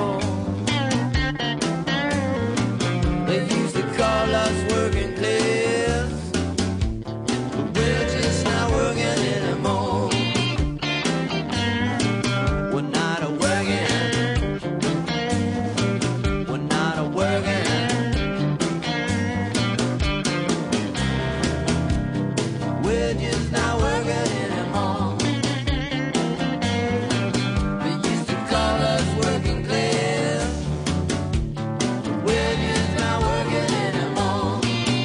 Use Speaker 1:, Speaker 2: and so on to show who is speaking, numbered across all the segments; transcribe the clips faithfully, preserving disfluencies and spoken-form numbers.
Speaker 1: anymore. They used to call us working class, but we're just not working anymore. We're not a working, we're not a working. We're just not working anymore. They used to call us working class, but we're just not working anymore.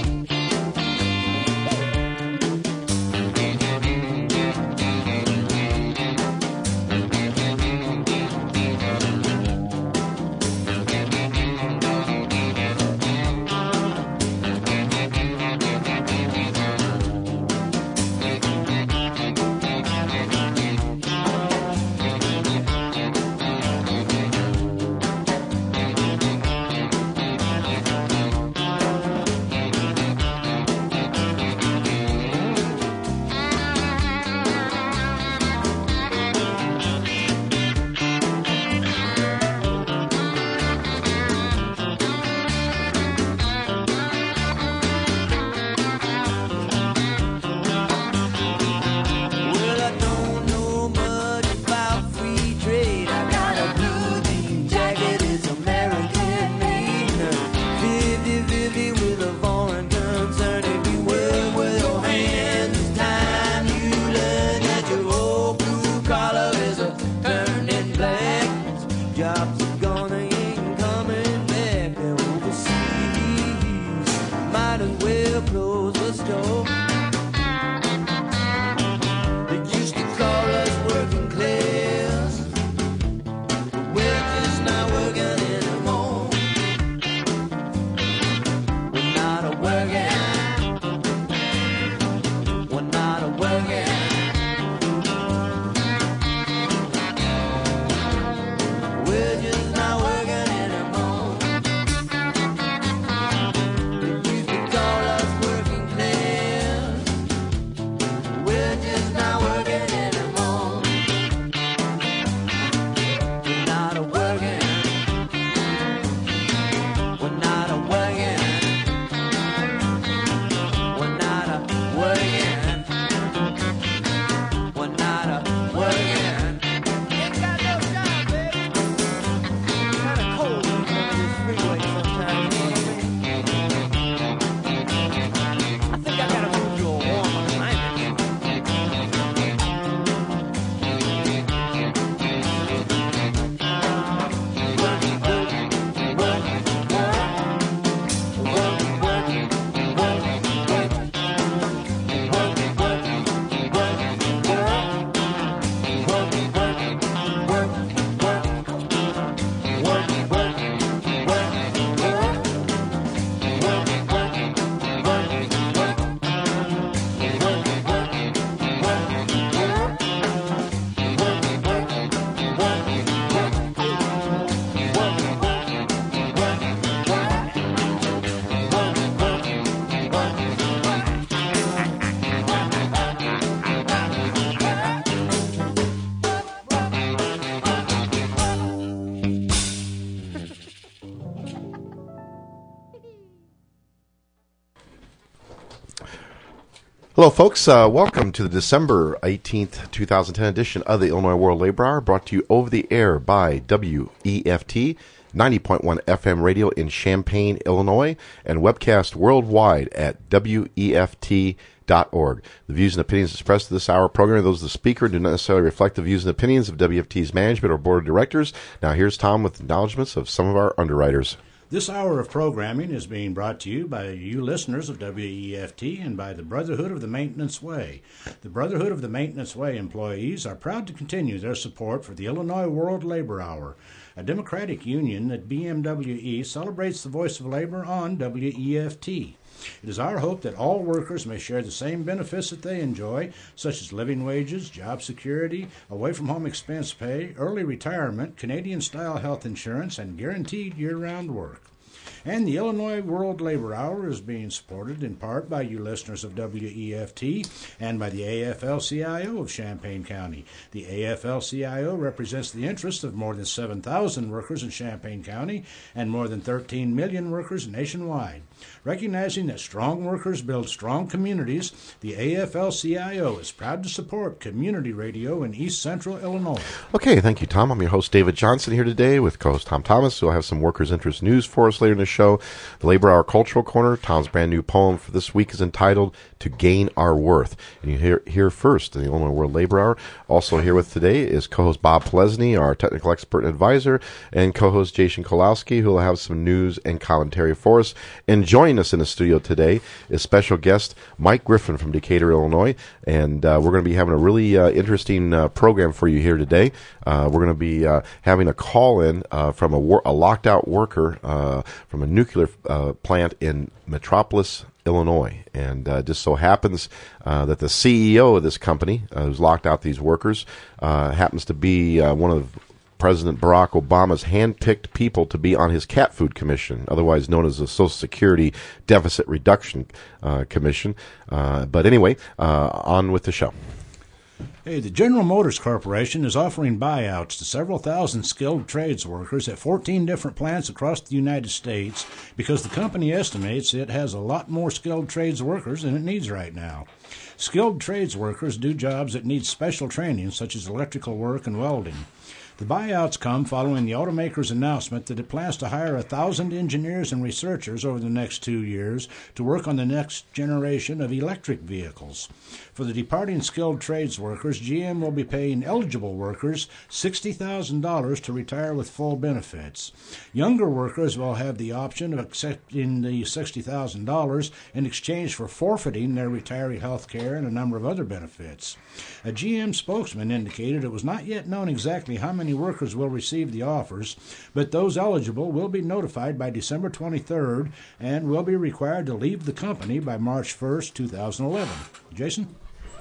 Speaker 1: Well, I don't know much about free trade. I got a blue jean jacket, it's American made. fifty fifty with a foreign concern. If you work with your hands, it's time you learn that your old blue collar is a turning black. Jobs are gone, they ain't coming back. They're overseas, might as well close the store. They used to call us working class, but we're just not working anymore. We're not a working, we're not a working. We're just not working anymore. They used to call us working class, we're just not working anymore. We're not a working, we're not a working, we're not a working, we're not a working. Ain't got no job, baby. Kind of cold on this freeway sometimes. You know what I mean? I think I gotta move to a warmer climate.
Speaker 2: Hello, folks. Uh, welcome to the December eighteenth, twenty ten edition of the Illinois World Labor Hour, brought to you over the air by W E F T, ninety point one F M radio in Champaign, Illinois, and webcast worldwide at W E F T dot org. The views and opinions expressed in this hour program, those of the speaker, do not necessarily reflect the views and opinions of W F T's management or board of directors. Now, here's Tom with acknowledgments of some of our underwriters.
Speaker 3: This hour of programming is being brought to you by you listeners of W E F T and by the Brotherhood of the Maintenance Way. The Brotherhood of the Maintenance Way employees are proud to continue their support for the Illinois World Labor Hour, a democratic union that B M W E celebrates the voice of labor on W E F T. It is our hope that all workers may share the same benefits that they enjoy, such as living wages, job security, away-from-home expense pay, early retirement, Canadian-style health insurance, and guaranteed year-round work. And the Illinois World Labor Hour is being supported in part by you listeners of W E F T and by the A F L C I O of Champaign County. The A F L C I O represents the interests of more than seven thousand workers in Champaign County and more than thirteen million workers nationwide. Recognizing that strong workers build strong communities, the A F L C I O is proud to support community radio in East Central Illinois.
Speaker 2: Okay, thank you, Tom. I'm your host, David Johnson, here today with co-host Tom Thomas, who will have some workers' interest news for us later in the show. The Labor Hour Cultural Corner. Tom's brand new poem for this week is entitled To Gain Our Worth. And you hear here first in the Illinois World Labor Hour. Also here with today is co-host Bob Plesney, our technical expert and advisor, and co-host Jason Kolowski, who will have some news and commentary for us. And joining us in the studio today is special guest Mike Griffin from Decatur, Illinois. And uh, we're going to be having a really uh, interesting uh, program for you here today. Uh, we're going to be uh, having a call-in uh, from a, wor- a locked-out worker uh, from a nuclear uh, plant in Metropolis, Illinois. And uh, just so happens uh, that the C E O of this company, uh, who's locked out these workers, uh, happens to be uh, one of President Barack Obama's hand-picked people to be on his cat food commission, otherwise known as the Social Security Deficit Reduction uh, Commission. Uh, but anyway, uh, on with the show.
Speaker 3: Hey, the General Motors Corporation is offering buyouts to several thousand skilled trades workers at fourteen different plants across the United States because the company estimates it has a lot more skilled trades workers than it needs right now. Skilled trades workers do jobs that need special training, such as electrical work and welding. The buyouts come following the automaker's announcement that it plans to hire a thousand engineers and researchers over the next two years to work on the next generation of electric vehicles. For the departing skilled trades workers, G M will be paying eligible workers sixty thousand dollars to retire with full benefits. Younger workers will have the option of accepting the sixty thousand dollars in exchange for forfeiting their retiree health care and a number of other benefits. A G M spokesman indicated it was not yet known exactly how many workers will receive the offers, but those eligible will be notified by December twenty-third and will be required to leave the company by March first, two thousand eleven. Jason?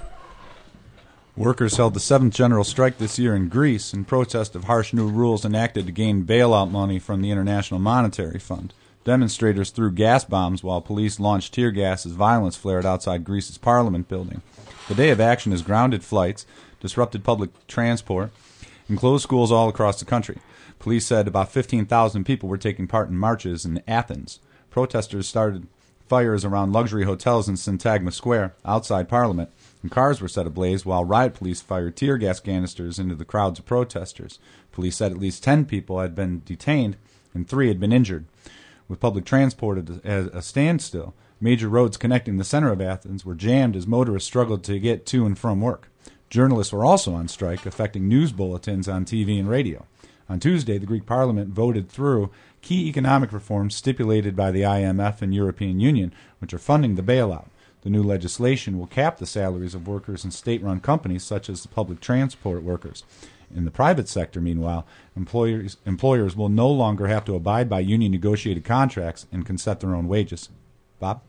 Speaker 4: Workers held the seventh general strike this year in Greece in protest of harsh new rules enacted to gain bailout money from the International Monetary Fund. Demonstrators threw gas bombs while police launched tear gas as violence flared outside Greece's parliament building. The day of action has grounded flights, disrupted public transport, and closed schools all across the country. Police said about fifteen thousand people were taking part in marches in Athens. Protesters started fires around luxury hotels in Syntagma Square, outside Parliament, and cars were set ablaze while riot police fired tear gas canisters into the crowds of protesters. Police said at least ten people had been detained and three had been injured. With public transport at a standstill, major roads connecting the center of Athens were jammed as motorists struggled to get to and from work. Journalists were also on strike, affecting news bulletins on T V and radio. On Tuesday, the Greek parliament voted through key economic reforms stipulated by the I M F and European Union, which are funding the bailout. The new legislation will cap the salaries of workers in state-run companies such as the public transport workers. In the private sector, meanwhile, employers, employers will no longer have to abide by union-negotiated contracts and can set their own wages. Bob?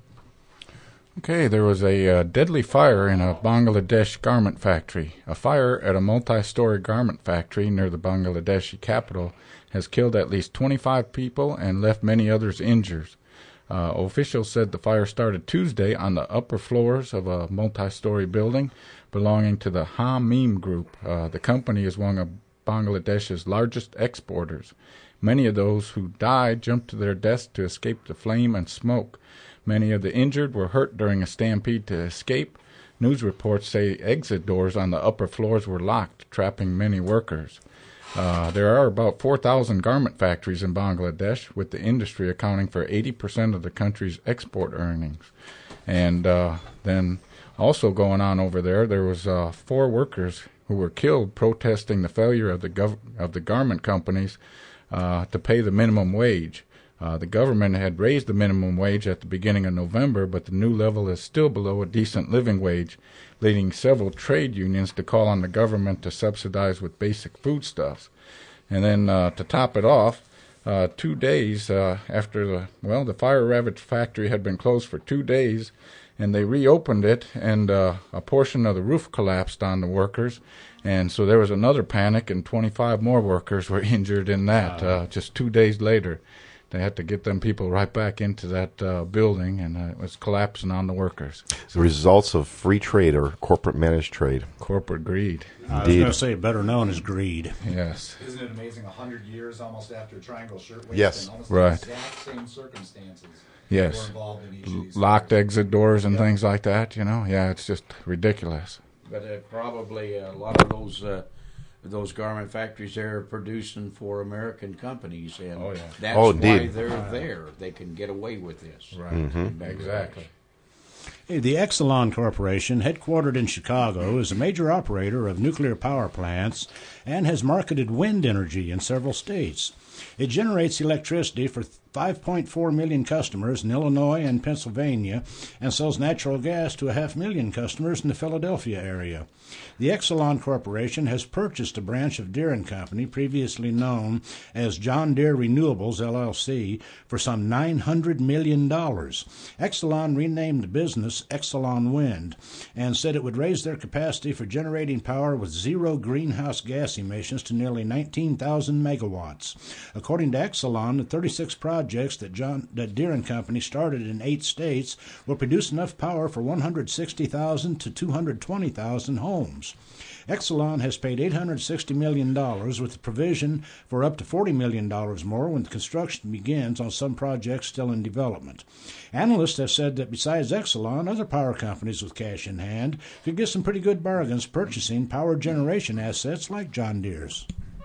Speaker 5: Okay, there was a uh, deadly fire in a Bangladesh garment factory. A fire at a multi-story garment factory near the Bangladeshi capital has killed at least twenty-five people and left many others injured. Uh, officials said the fire started Tuesday on the upper floors of a multi-story building belonging to the Hamim Group. Uh, the company is one of Bangladesh's largest exporters. Many of those who died jumped to their desks to escape the flame and smoke. Many of the injured were hurt during a stampede to escape. News reports say exit doors on the upper floors were locked, trapping many workers. Uh, there are about four thousand garment factories in Bangladesh, with the industry accounting for eighty percent of the country's export earnings. And uh, then also going on over there, there was uh, four workers who were killed protesting the failure of the gov- of the garment companies uh, to pay the minimum wage. Uh, the government had raised the minimum wage at the beginning of November, but the new level is still below a decent living wage, leading several trade unions to call on the government to subsidize with basic foodstuffs. And then uh, to top it off, uh, two days uh, after the, well, the fire-ravaged factory had been closed for two days, and they reopened it, and uh, a portion of the roof collapsed on the workers, and so there was another panic, and twenty-five more workers were injured in that uh, just two days later. they had to get them people right back into that uh, building, and uh, it was collapsing on the workers.
Speaker 2: The results of free trade or corporate managed trade.
Speaker 5: Corporate greed.
Speaker 3: I was
Speaker 2: Indeed.
Speaker 3: going to say better known as greed.
Speaker 5: Yes.
Speaker 4: Isn't it amazing? A hundred years almost after Triangle Shirtwaist,
Speaker 2: Yes.
Speaker 4: and almost
Speaker 5: Right.
Speaker 4: the exact same circumstances
Speaker 5: Yes.
Speaker 4: were involved in each of these
Speaker 5: Locked
Speaker 4: stories.
Speaker 5: exit doors and
Speaker 4: Yep.
Speaker 5: things like that, you know? Yeah, it's just ridiculous.
Speaker 6: But uh, probably a lot of those uh, those garment factories there are producing for American companies, and
Speaker 5: Oh, yeah.
Speaker 6: that's
Speaker 2: Oh,
Speaker 6: why
Speaker 2: indeed.
Speaker 6: they're there. They can get away with this.
Speaker 5: Right.
Speaker 2: Mm-hmm.
Speaker 5: Exactly.
Speaker 3: The Exelon Corporation, headquartered in Chicago, is a major operator of nuclear power plants and has marketed wind energy in several states. It generates electricity for five point four million customers in Illinois and Pennsylvania and sells natural gas to a half million customers in the Philadelphia area. The Exelon Corporation has purchased a branch of Deere and Company, previously known as John Deere Renewables, L L C, for some nine hundred million dollars. Exelon renamed the business Exelon Wind and said it would raise their capacity for generating power with zero greenhouse gas emissions to nearly nineteen thousand megawatts. According to Exelon, the thirty-six projects that, John, that Deere and Company started in eight states will produce enough power for one hundred sixty thousand to two hundred twenty thousand homes. Exelon has paid eight hundred sixty million dollars with the provision for up to forty million dollars more when construction begins on some projects still in development. Analysts have said that besides Exelon, other power companies with cash in hand could get some pretty good bargains purchasing power generation assets like John Deere's.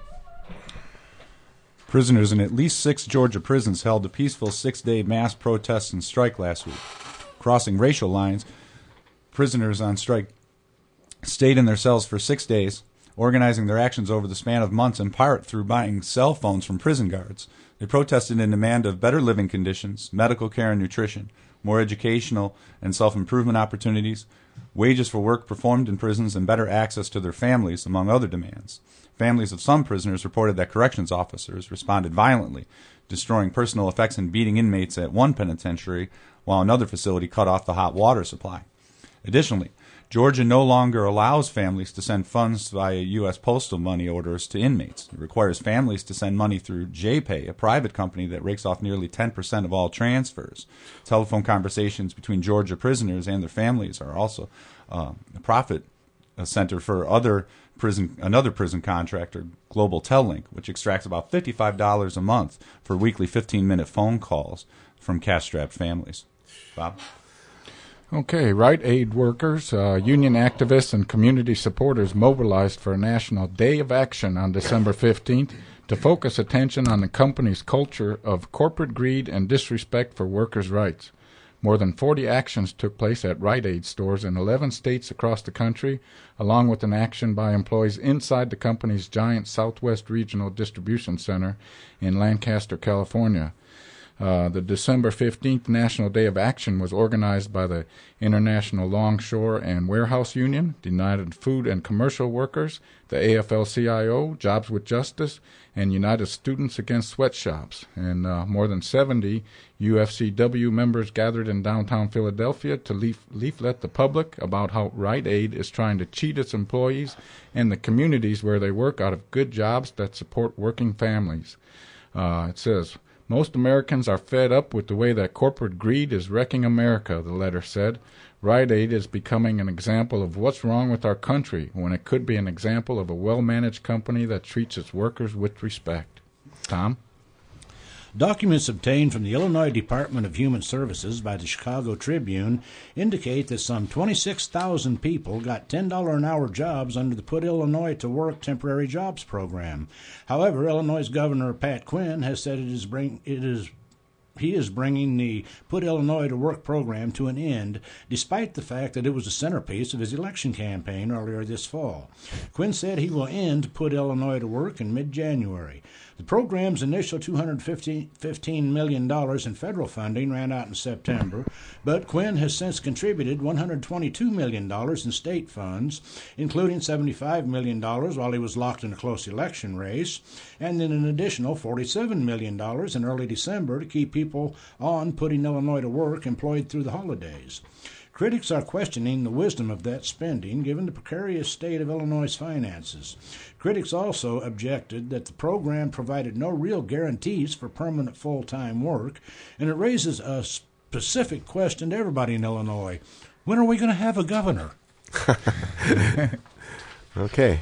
Speaker 4: Prisoners in at least six Georgia prisons held a peaceful six-day mass protest and strike last week. Crossing racial lines, prisoners on strike stayed in their cells for six days, organizing their actions over the span of months in part through buying cell phones from prison guards. They protested in demand of better living conditions, medical care and nutrition, more educational and self-improvement opportunities, wages for work performed in prisons, and better access to their families, among other demands. Families of some prisoners reported that corrections officers responded violently, destroying personal effects and beating inmates at one penitentiary, while another facility cut off the hot water supply. Additionally, Georgia no longer allows families to send funds via U S postal money orders to inmates. It requires families to send money through J-Pay, a private company that rakes off nearly ten percent of all transfers. Telephone conversations between Georgia prisoners and their families are also uh, a profit center for other prison, another prison contractor, Global Tellink, which extracts about fifty-five dollars a month for weekly fifteen-minute phone calls from cash-strapped families. Bob?
Speaker 5: Okay, Rite Aid workers, uh, union activists, and community supporters mobilized for a national day of action on December fifteenth to focus attention on the company's culture of corporate greed and disrespect for workers' rights. More than forty actions took place at Rite Aid stores in eleven states across the country, along with an action by employees inside the company's giant Southwest Regional Distribution Center in Lancaster, California. Uh, the December fifteenth National Day of Action was organized by the International Longshore and Warehouse Union, the United Food and Commercial Workers, the A F L C I O, Jobs with Justice, and United Students Against Sweatshops. And uh, more than seventy U F C W members gathered in downtown Philadelphia to leaf- leaflet the public about how Rite Aid is trying to cheat its employees and the communities where they work out of good jobs that support working families. Uh, it says, "Most Americans are fed up with the way that corporate greed is wrecking America," the letter said. Rite Aid is becoming an example of what's wrong with our country when it could be an example of a well-managed company that treats its workers with respect. Tom?
Speaker 3: Documents obtained from the Illinois Department of Human Services by the Chicago Tribune indicate that some twenty-six thousand people got ten dollars an hour jobs under the Put Illinois to Work temporary jobs program. However, Illinois Governor Pat Quinn has said it is bring it is he is bringing the Put Illinois to Work program to an end, despite the fact that it was a centerpiece of his election campaign earlier this fall. Quinn said he will end Put Illinois to Work in mid-January. The program's initial two hundred fifteen million dollars in federal funding ran out in September, but Quinn has since contributed one hundred twenty-two million dollars in state funds, including seventy-five million dollars while he was locked in a close election race, and then an additional forty-seven million dollars in early December to keep people on Putting Illinois to Work employed through the holidays. Critics are questioning the wisdom of that spending given the precarious state of Illinois' finances. Critics also objected that the program provided no real guarantees for permanent full-time work, and it raises a specific question to everybody in Illinois. When are we going to have a governor?
Speaker 2: Okay.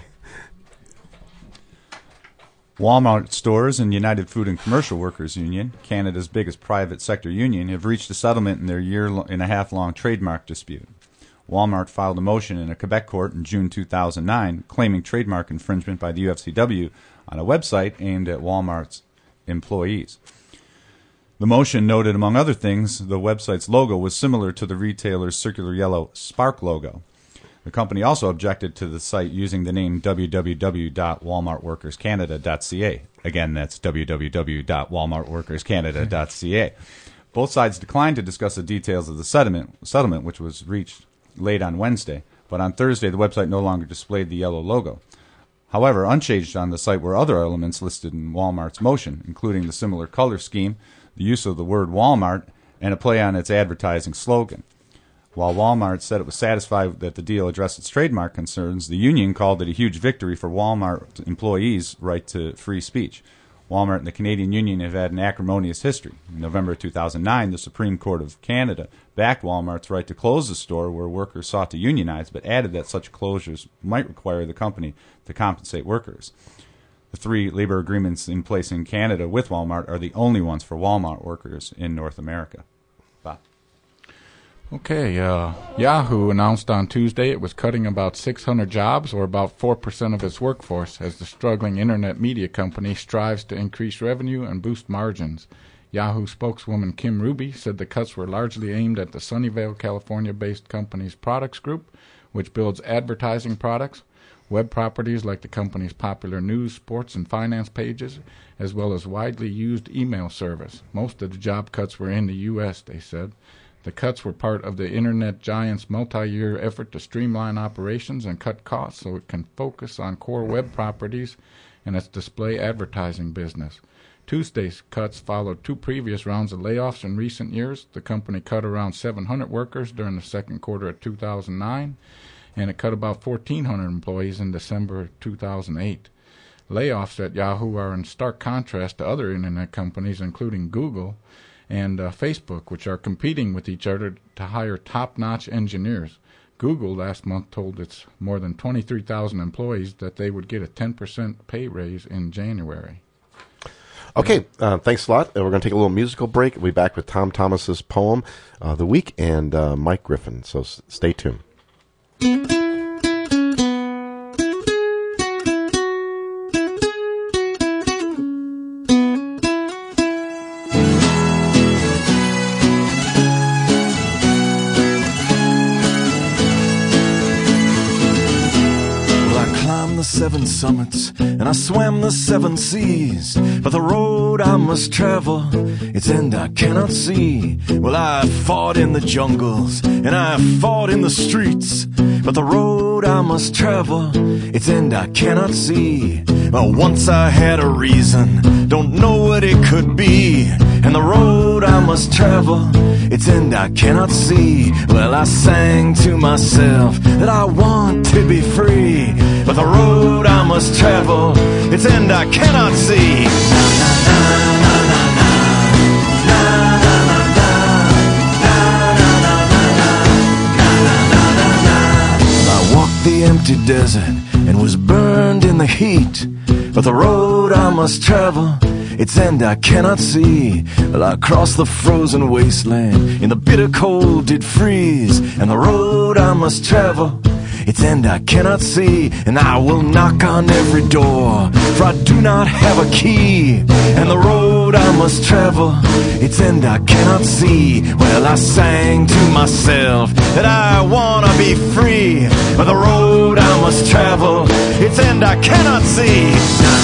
Speaker 4: Walmart stores and United Food and Commercial Workers Union, Canada's biggest private sector union, have reached a settlement in their year and a half long trademark dispute. Walmart filed a motion in a Quebec court in June two thousand nine claiming trademark infringement by the U F C W on a website aimed at Walmart's employees. The motion noted, among other things, the website's logo was similar to the retailer's circular yellow Spark logo. The company also objected to the site using the name w w w dot walmart workers canada dot c a. Again, that's w w w dot walmart workers canada dot c a. Both sides declined to discuss the details of the settlement, settlement, which was reached late on Wednesday, but on Thursday the website no longer displayed the yellow logo. However, unchanged on the site were other elements listed in Walmart's motion, including the similar color scheme, the use of the word Walmart, and a play on its advertising slogan. While Walmart said it was satisfied that the deal addressed its trademark concerns, the union called it a huge victory for Walmart employees' right to free speech. Walmart and the Canadian Union have had an acrimonious history. In November two thousand nine, the Supreme Court of Canada backed Walmart's right to close the store where workers sought to unionize, but added that such closures might require the company to compensate workers. The three labor agreements in place in Canada with Walmart are the only ones for Walmart workers in North America. Bob.
Speaker 5: Okay, uh, Yahoo announced on Tuesday it was cutting about six hundred jobs, or about four percent of its workforce, as the struggling internet media company strives to increase revenue and boost margins. Yahoo spokeswoman Kim Ruby said the cuts were largely aimed at the Sunnyvale, California-based company's products group, which builds advertising products, web properties like the company's popular news, sports, and finance pages, as well as widely used email service. Most of the job cuts were in the U S, they said. The cuts were part of the internet giant's multi-year effort to streamline operations and cut costs so it can focus on core web properties and its display advertising business. Tuesday's cuts followed two previous rounds of layoffs in recent years. The company cut around seven hundred workers during the second quarter of two thousand nine, and it cut about fourteen hundred employees in December two thousand eight. Layoffs at Yahoo are in stark contrast to other internet companies, including Google and uh, Facebook, which are competing with each other to hire top-notch engineers. Google last month told its more than twenty-three thousand employees that they would get a ten percent pay raise in January.
Speaker 2: Okay, uh, thanks a lot. Uh, we're going to take a little musical break. We'll be back with Tom Thomas's poem, uh, The Week, and uh, Mike Griffin, so s- stay tuned.
Speaker 1: Seven summits and I swam the seven seas, but the road I must travel, its end I cannot see. Well, I fought in the jungles and I fought in the streets, but the road I must travel, its end I cannot see. Well, once I had a reason, don't know what it could be, and the road I must travel, its end I cannot see. Well, I sang to myself that I want to be free, but the road I must travel, its end I cannot see. I walked the empty desert and was burned in the heat, but the road I must travel, its end I cannot see. Well, I crossed the frozen wasteland, in the bitter cold did freeze, and the road I must travel, its end I cannot see. And I will knock on every door, for I do not have a key, and the road I must travel, its end I cannot see. Well, I sang to myself that I wanna be free, but the road I must travel, its end I cannot see.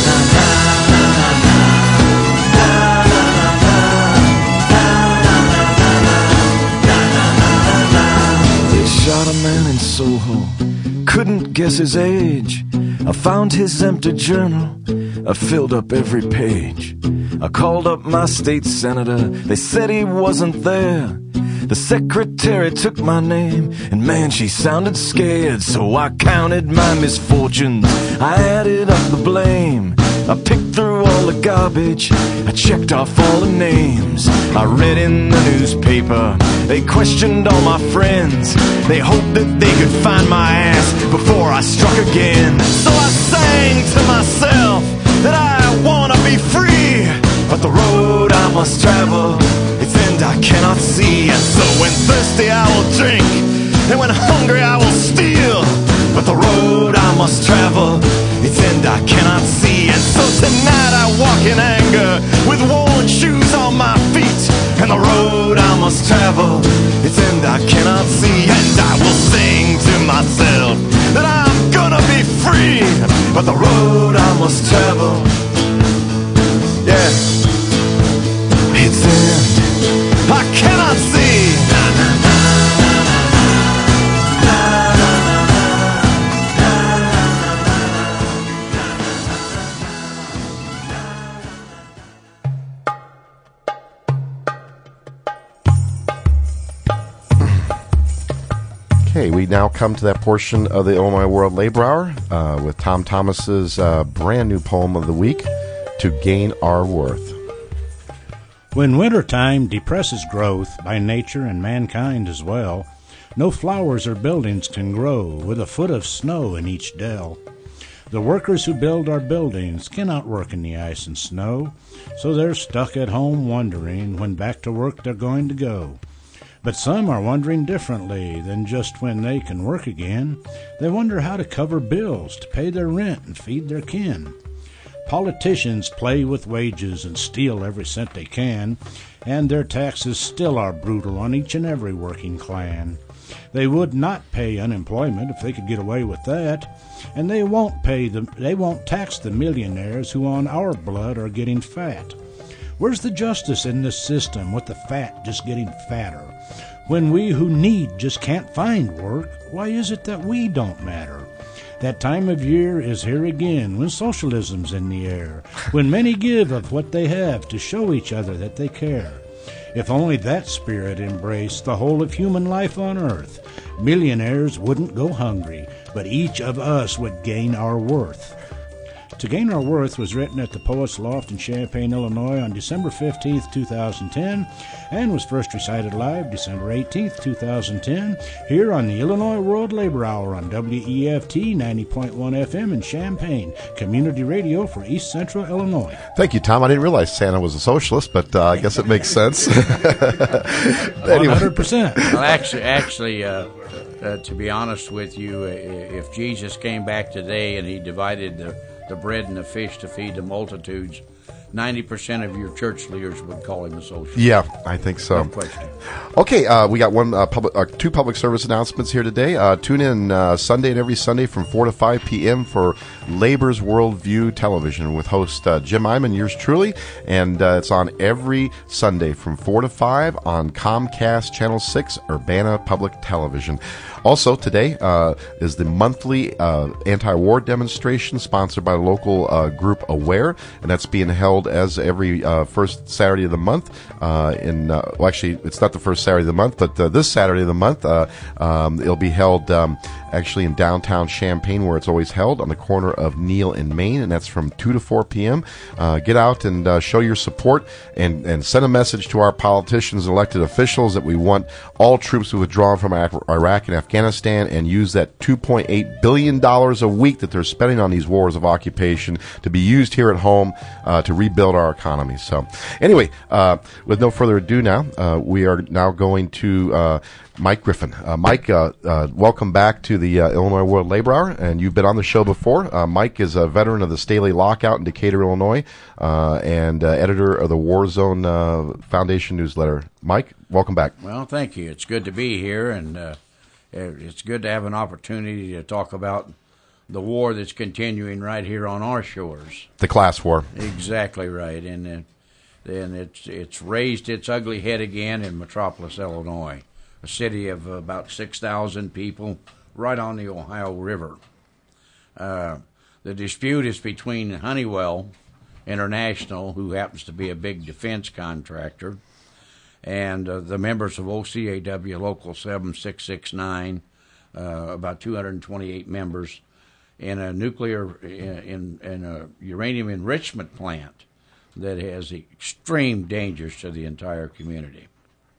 Speaker 1: Shot a man in Soho, couldn't guess his age. I found his empty journal, I filled up every page. I called up my state senator, they said he wasn't there.
Speaker 7: The secretary took my name, and man, she sounded scared. So I counted my misfortunes, I added up the blame. I picked through all the garbage, I checked off all the names. I read in the newspaper, they questioned all my friends. They hoped that they could find my ass before I struck again. So I sang to myself that I wanna be free, but the road I must travel, its end I cannot see. And so when thirsty I will drink, and when hungry I will steal, but the road I must travel, its end I cannot see. And so tonight I walk in anger, with worn shoes on my feet, and the road I must travel, its end I cannot see. And I will sing to myself that I'm gonna be free, but the road I must travel, yeah, its end I cannot see.
Speaker 2: Okay, we now come to that portion of the Illinois World Labor Hour uh, with Tom Thomas's uh, brand new poem of the week, To Gain Our Worth.
Speaker 3: When wintertime depresses growth by nature and mankind as well, no flowers or buildings can grow with a foot of snow in each dell. The workers who build our buildings cannot work in the ice and snow, so they're stuck at home wondering when back to work they're going to go. But some are wondering differently than just when they can work again. They wonder how to cover bills, to pay their rent and feed their kin. Politicians play with wages and steal every cent they can, and their taxes still are brutal on each and every working clan. They would not pay unemployment if they could get away with that, and they won't pay the, they won't tax the millionaires who on our blood are getting fat. Where's the justice in this system with the fat just getting fatter? When we who need just can't find work, why is it that we don't matter? That time of year is here again, when socialism's in the air, when many give of what they have to show each other that they care. If only that spirit embraced the whole of human life on earth, millionaires wouldn't go hungry, but each of us would gain our worth. To Gain Our Worth was written at the Poets Loft in Champaign, Illinois on December fifteenth, two thousand ten, and was first recited live December eighteenth, two thousand ten, here on the Illinois World Labor Hour on W E F T ninety point one F M in Champaign, community radio for East Central Illinois.
Speaker 2: Thank you, Tom. I didn't realize Santa was a socialist, but uh, I guess it makes sense.
Speaker 3: Anyway. one hundred percent.
Speaker 6: Well, actually, actually uh, uh, to be honest with you, uh, if Jesus came back today and he divided the the bread and the fish to feed the multitudes, ninety percent of your church leaders would call him a socialist.
Speaker 2: Yeah, I think so.
Speaker 6: No question.
Speaker 2: Okay, uh, we got one uh, public, uh, two public service announcements here today. Uh, tune in uh, Sunday and every Sunday from four to five p.m. for Labor's Worldview Television with host uh, Jim Iman, yours truly, and uh, it's on every Sunday from four to five on Comcast Channel six, Urbana Public Television. Also, today uh, is the monthly uh, anti-war demonstration sponsored by the local uh, group Aware, and that's being held as every uh, first Saturday of the month. Uh, in uh, well, actually, it's not the first Saturday of the month, but uh, this Saturday of the month, uh, um, it'll be held um, actually in downtown Champaign, where it's always held, on the corner of Neal and Main, and that's from two to four p.m. Uh, get out and uh, show your support and, and send a message to our politicians and elected officials that we want all troops to withdraw from Iraq and Afghanistan and use that two point eight billion dollars a week that they're spending on these wars of occupation to be used here at home uh, to rebuild our economy. So anyway, uh, with no further ado now, uh, we are now going to uh, Mike Griffin. Uh, Mike, uh, uh, welcome back to the uh, Illinois World Labor Hour, and you've been on the show before. Uh, Mike is a veteran of the Staley Lockout in Decatur, Illinois, uh, and uh, editor of the War Zone uh, Foundation newsletter. Mike, welcome back.
Speaker 6: Well, thank you. It's good to be here, and uh, it's good to have an opportunity to talk about the war that's continuing right here on our shores.
Speaker 2: The class war.
Speaker 6: Exactly right, and uh, and it's it's raised its ugly head again in Metropolis, Illinois, a city of about six thousand people right on the Ohio River. Uh, the dispute is between Honeywell International, who happens to be a big defense contractor, and uh, the members of O C A W Local seven six six nine, uh, about two hundred twenty-eight members, in a nuclear, in, in a uranium enrichment plant that has extreme dangers to the entire community.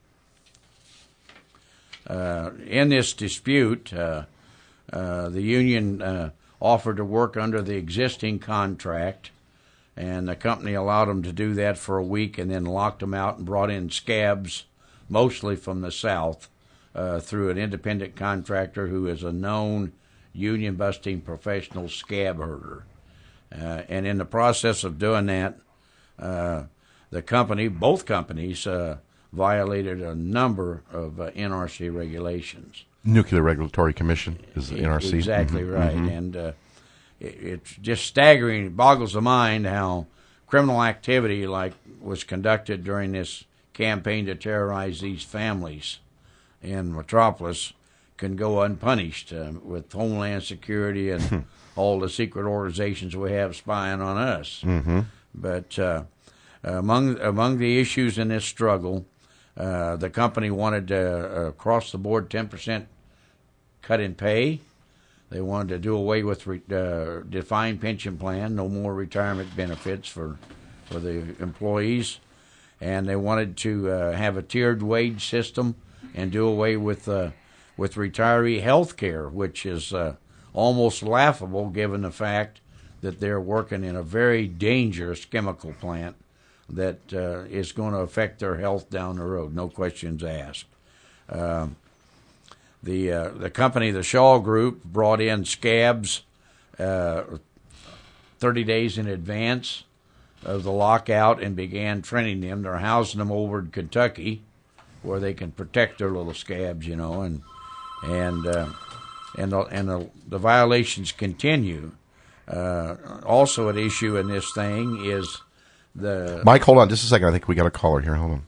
Speaker 6: Uh, in this dispute, uh, uh, the union uh, offered to work under the existing contract, and the company allowed them to do that for a week and then locked them out and brought in scabs, mostly from the South, uh, through an independent contractor who is a known union-busting professional scab herder. Uh, and in the process of doing that, uh, the company, both companies, uh, violated a number of uh, N R C regulations.
Speaker 2: Nuclear Regulatory Commission is the N R C.
Speaker 6: Exactly
Speaker 2: mm-hmm.
Speaker 6: right.
Speaker 2: Mm-hmm.
Speaker 6: And uh, it, it's just staggering. It boggles the mind how criminal activity like was conducted during this campaign to terrorize these families in Metropolis can go unpunished uh, with Homeland Security and all the secret organizations we have spying on us.
Speaker 2: Mm-hmm.
Speaker 6: But uh, among among the issues in this struggle, uh, the company wanted uh, across the board ten percent cut in pay. They wanted to do away with re- uh, defined pension plan, no more retirement benefits for for the employees, and they wanted to uh, have a tiered wage system and do away with uh, with retiree health care, which is uh, almost laughable given the fact that they're working in a very dangerous chemical plant that uh, is going to affect their health down the road, no questions asked. Um, the uh, the company, the Shaw Group, brought in scabs uh, thirty days in advance of the lockout and began training them. They're housing them over in Kentucky, where they can protect their little scabs, you know, and and uh, and the, and the, the violations continue. Uh, also, an issue in this thing is the
Speaker 2: Mike. Hold on, just a second. I think we got a caller here. Hold on.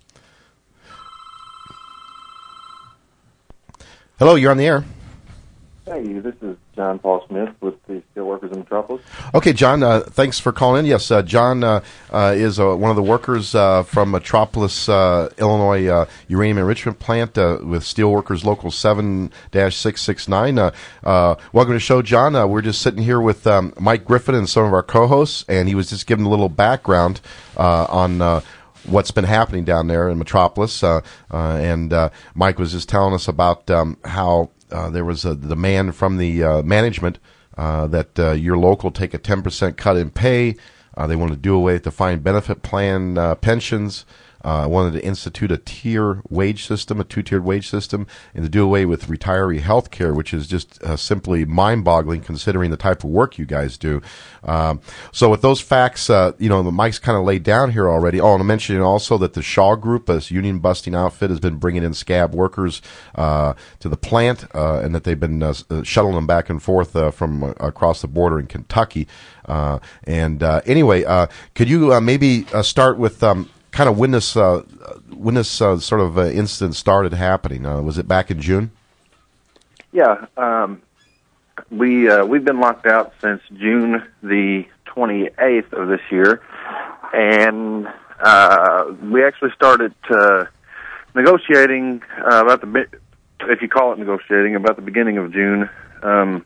Speaker 2: Hello, you're on the air.
Speaker 8: Hey, this is John Paul Smith with the Steelworkers in Metropolis.
Speaker 2: Okay, John, uh, thanks for calling in. Yes, uh, John uh, uh, is uh, one of the workers uh, from Metropolis, uh, Illinois uh, uranium enrichment plant uh, with Steelworkers Local seven dash six six nine. Uh, uh, welcome to the show, John. Uh, we're just sitting here with um, Mike Griffin and some of our co-hosts, and he was just giving a little background uh, on uh, what's been happening down there in Metropolis. Uh, uh, and uh, Mike was just telling us about um, how uh, there was a demand from the uh, management uh, that uh, your local take a ten percent cut in pay. Uh, they wanted to do away with the defined benefit plan uh, pensions. Uh, wanted to institute a tier wage system, a two-tiered wage system, and to do away with retiree health care, which is just uh, simply mind-boggling considering the type of work you guys do. Um, so with those facts, uh, you know, the Mike's kind of laid down here already. Oh, and I'm mentioning also that the Shaw Group, this union-busting outfit, has been bringing in scab workers uh, to the plant, uh, and that they've been uh, shuttling them back and forth uh, from uh, across the border in Kentucky. Uh, and uh, anyway, uh, could you uh, maybe uh, start with um, kind of when this uh, when this uh, sort of uh, incident started happening? Uh, was it back in June?
Speaker 8: Yeah, um, we uh, we've been locked out since June the twenty-eighth of this year, and uh, we actually started uh, negotiating uh, about the if you call it negotiating about the beginning of June, um,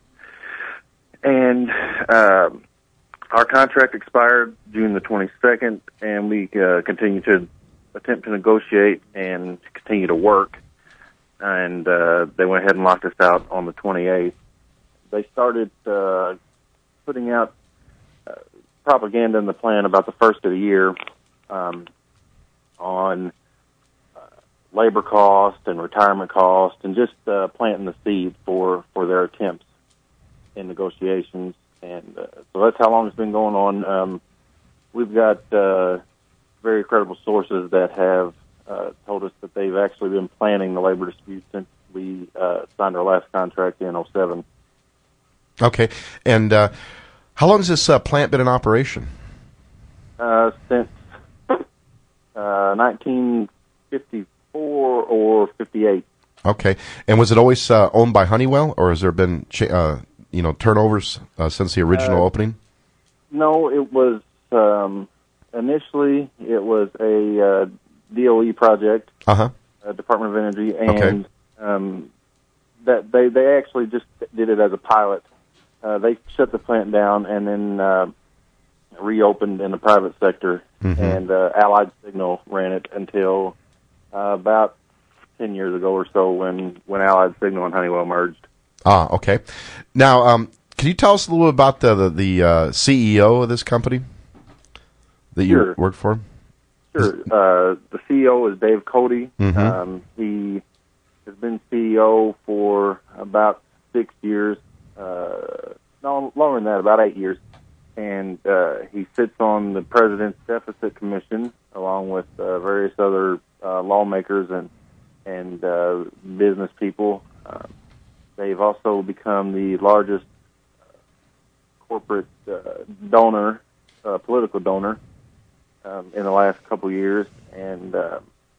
Speaker 8: and. Uh, Our contract expired June the twenty-second, and we uh, continue to attempt to negotiate and continue to work. And uh, they went ahead and locked us out on the twenty-eighth. They started uh, putting out uh, propaganda in the plan about the first of the year um, on uh, labor cost and retirement cost, and just uh, planting the seed for, for their attempts in negotiations. And uh, so that's how long it's been going on. Um, we've got uh, very credible sources that have uh, told us that they've actually been planning the labor dispute since we uh, signed our last contract in oh seven.
Speaker 2: Okay. And uh, how long has this uh, plant been in operation?
Speaker 8: Uh, since uh, nineteen fifty-four or fifty-eight.
Speaker 2: Okay. And was it always uh, owned by Honeywell, or has there been cha- uh, you know turnovers uh, since the original
Speaker 8: uh,
Speaker 2: opening?
Speaker 8: No, it was um, initially it was a uh, D O E project,
Speaker 2: Uh-huh.
Speaker 8: uh, Department of Energy, and
Speaker 2: Okay.
Speaker 8: um, that they they actually just did it as a pilot. Uh, they shut the plant down and then uh, reopened in the private sector,
Speaker 2: Mhm.
Speaker 8: and uh, Allied Signal ran it until uh, about ten years ago or so when, when Allied Signal and Honeywell merged.
Speaker 2: Ah, okay. Now, um, can you tell us a little bit about the the, the uh, C E O of this company that you
Speaker 8: Sure.
Speaker 2: work for?
Speaker 8: Sure. Uh, the C E O is Dave Cody.
Speaker 2: Mhm.
Speaker 8: Um, he has been C E O for about six years. Uh, no, longer than that, about eight years. And uh, he sits on the President's Deficit Commission along with uh, various other uh, lawmakers and and uh, business people. Uh, they've also become the largest uh, corporate uh, donor, uh, political donor, um, in the last couple of years, and uh,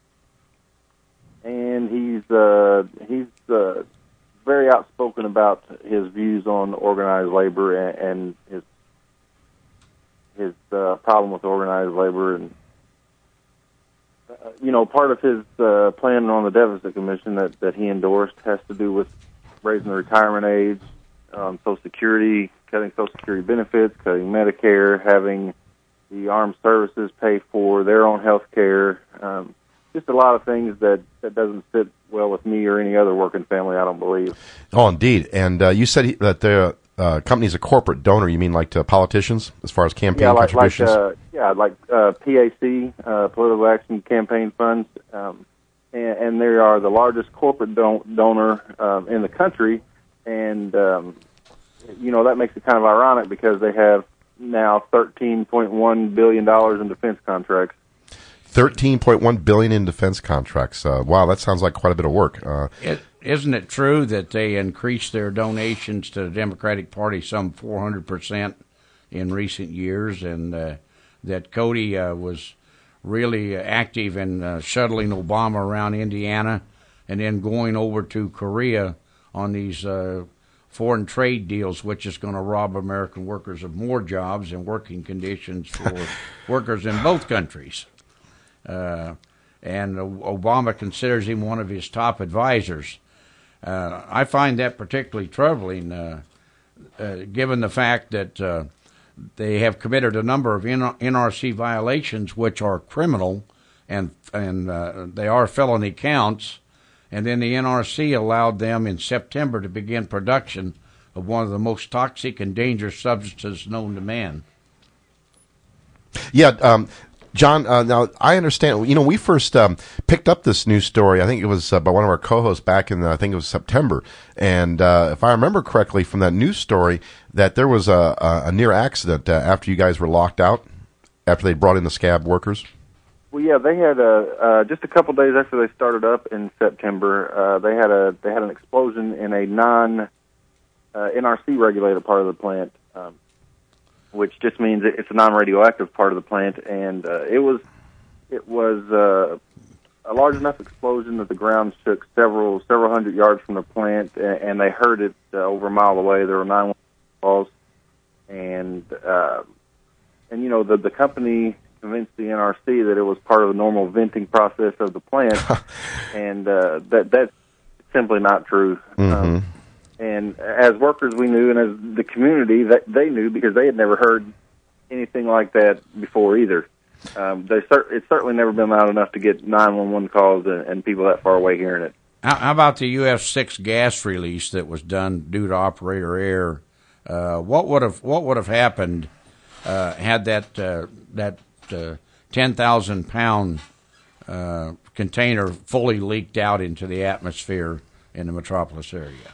Speaker 8: and he's uh, he's uh, very outspoken about his views on organized labor and, and his his uh, problem with organized labor. And uh, you know, part of his uh, plan on the Deficit Commission that, that he endorsed has to do with raising the retirement age, um, Social Security, cutting Social Security benefits, cutting Medicare, having the armed services pay for their own health care. Um, just a lot of things that, that doesn't sit well with me or any other working family, I don't believe.
Speaker 2: Oh, indeed. And uh, you said he, that the uh, company's a corporate donor. You mean like to politicians as far as campaign
Speaker 8: Yeah, like, like
Speaker 2: contributions?
Speaker 8: uh, yeah, like uh, P A C, uh, Political Action Campaign Funds, um, and, and they are the largest corporate don- donor um, in the country. And, um, you know, that makes it kind of ironic because they have now thirteen point one billion dollars in defense contracts.
Speaker 2: thirteen point one billion dollars in defense contracts. Uh, wow, that sounds like quite a bit of work. Uh,
Speaker 6: It, isn't it true that they increased their donations to the Democratic Party some four hundred percent in recent years, and uh, that Cody uh, was really active in uh, shuttling Obama around Indiana and then going over to Korea on these uh, foreign trade deals, which is going to rob American workers of more jobs and working conditions for workers in both countries. Uh, and Obama considers him one of his top advisors. Uh, I find that particularly troubling, uh, uh, given the fact that uh, they have committed a number of N R C violations, which are criminal, and and uh, they are felony counts. And then the N R C allowed them in September to begin production of one of the most toxic and dangerous substances known to man.
Speaker 2: Yeah, um, John, uh, now I understand, you know, we first um, picked up this news story, I think it was uh, by one of our co-hosts back in, the, I think it was September. And uh, if I remember correctly from that news story, that there was a, a, a near accident uh, after you guys were locked out, after they brought in the scab workers.
Speaker 8: Well, yeah, they had a uh, just a couple days after they started up in September. Uh, they had a they had an explosion in a non uh, N R C regulated part of the plant, um, which just means it's a non-radioactive part of the plant, and uh, it was it was uh, a large enough explosion that the ground shook several several hundred yards from the plant, and, and they heard it uh, over a mile away. There were nine one one calls, and uh, and you know the the company convinced the N R C that it was part of the normal venting process of the plant, and uh, that that's simply not true.
Speaker 2: Mm-hmm.
Speaker 8: Um, and as workers, we knew, and as the community, that they knew because they had never heard anything like that before either. Um, they cer- it's certainly never been loud enough to get nine one one calls and, and people that far away hearing it.
Speaker 6: How, how about the U F six gas release that was done due to operator error? Uh, what would have what would have happened uh, had that uh, that uh, ten thousand pound uh, container fully leaked out into the atmosphere in the metropolis area?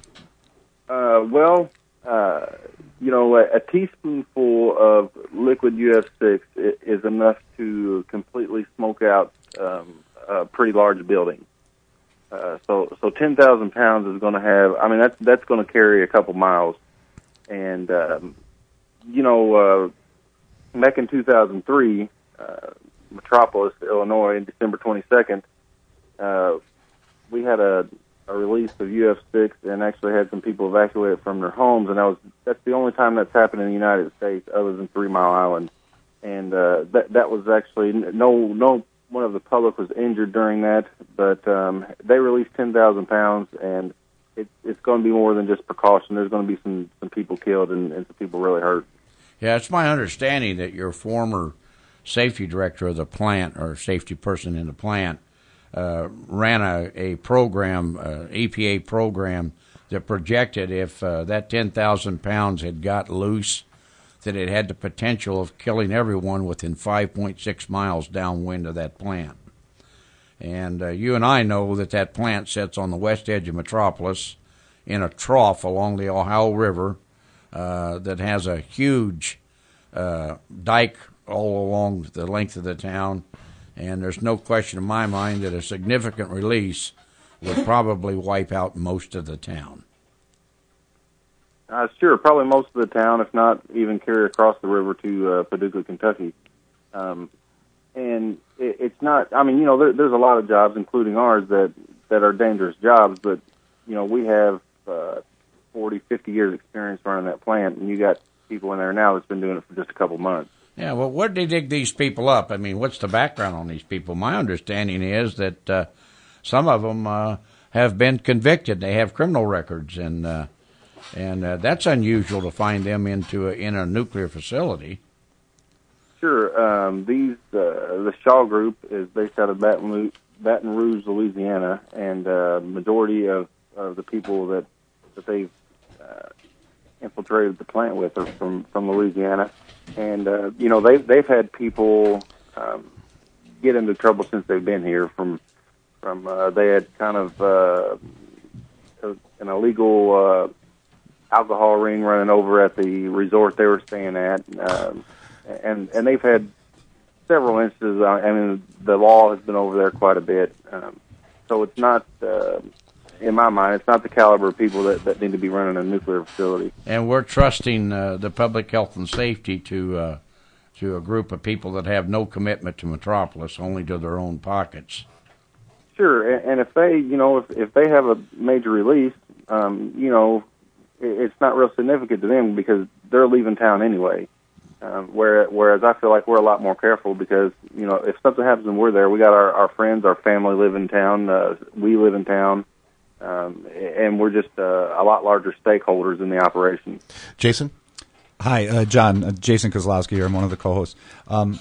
Speaker 8: Uh, well, uh, you know, a, a teaspoonful of liquid U F six is enough to completely smoke out um, a pretty large building. Uh, so, so ten thousand pounds is going to have. I mean, that's that's going to carry a couple miles. And um, you know, uh, back in two thousand three, uh, Metropolis, Illinois, December twenty-second, uh, we had a, a release of U F six and actually had some people evacuated from their homes. And that was that's the only time that's happened in the United States, other than Three Mile Island. And uh, that that was actually no no one of the public was injured during that, but um, they released ten thousand pounds, and it, it's going to be more than just precaution. There's going to be some, some people killed and, and some people really hurt.
Speaker 6: Yeah, it's my understanding that your former safety director of the plant, or safety person in the plant, uh, ran a, a program, uh, E P A program, that projected if uh, that ten thousand pounds had got loose, that it had the potential of killing everyone within five point six miles downwind of that plant. And uh, you and I know that that plant sits on the west edge of Metropolis in a trough along the Ohio River uh, that has a huge uh, dike all along the length of the town. And there's no question in my mind that a significant release would probably wipe out most of the town.
Speaker 8: Uh, sure, probably most of the town, if not even carry across the river to uh, Paducah, Kentucky. Um, and it, it's not, I mean, you know, there, there's a lot of jobs, including ours, that, that are dangerous jobs, but, you know, we have uh, forty, fifty years experience running that plant, and you got people in there now that's been doing it for just a couple months.
Speaker 6: Yeah, well, where did they dig these people up? I mean, what's the background on these people? My understanding is that uh, some of them uh, have been convicted. They have criminal records, and uh, and uh, that's unusual to find them into a, in a nuclear facility.
Speaker 8: Sure. Um, these uh, the Shaw Group is based out of Baton Rouge, Baton Rouge, Louisiana, and uh, majority of, of the people that that they've uh, infiltrated the plant with are from, from Louisiana. And, uh, you know, they've, they've had people um, get into trouble since they've been here. From, from uh, they had kind of uh, an illegal uh, alcohol ring running over at the resort they were staying at. Um, and, and they've had several instances. I mean, the law has been over there quite a bit. Um, so it's not... Uh, in my mind, it's not the caliber of people that, that need to be running a nuclear facility.
Speaker 6: And we're trusting uh, the public health and safety to uh, to a group of people that have no commitment to Metropolis, only to their own pockets.
Speaker 8: Sure, and, and if they, you know, if, if they have a major release, um, you know, it, it's not real significant to them because they're leaving town anyway. Um, where, whereas I feel like we're a lot more careful because, you know, if something happens and we're there, we got our, our friends, our family live in town, uh, we live in town. Um, and we're just uh, a lot larger stakeholders in the operation.
Speaker 2: Jason?
Speaker 4: Hi, uh, John. Uh, Jason Kozlowski here. I'm one of the co-hosts. Um,